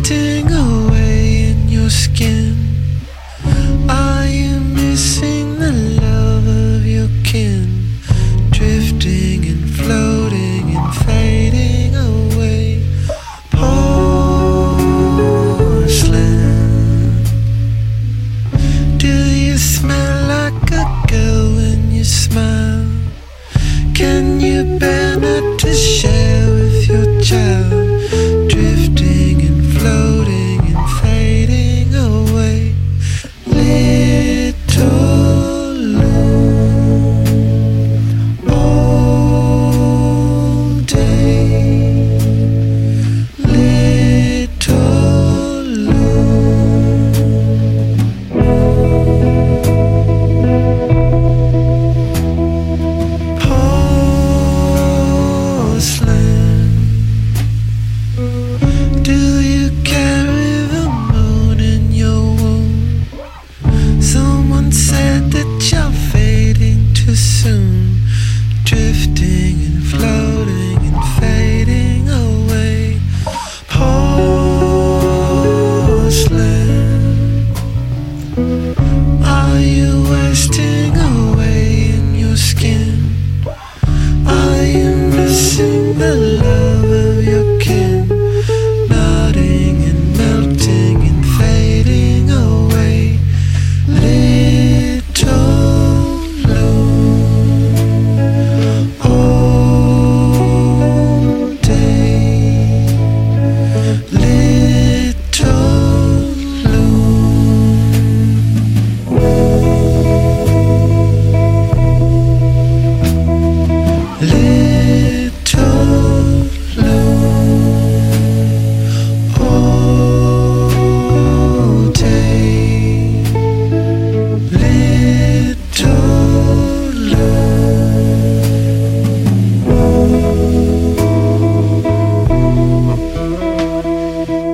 wasting away in your skin? Are you missing the love of your kin? Drifting and floating and fading away. Porcelain. Do you smell like a girl when you smile? Can you bear not to share with your child? Drifting and floating and fading away. Little Lou, all day. Little porcelain. Do you carry the moon in your womb? Someone said that you're fading too soon. Drifting and floating and fading away. Porcelain. Are you wasting away in your skin? Are you missing the love of your kin? Nodding and melting and fading away. Little Lou, all day. Little Lou. Little Lou, all day. Little Lou.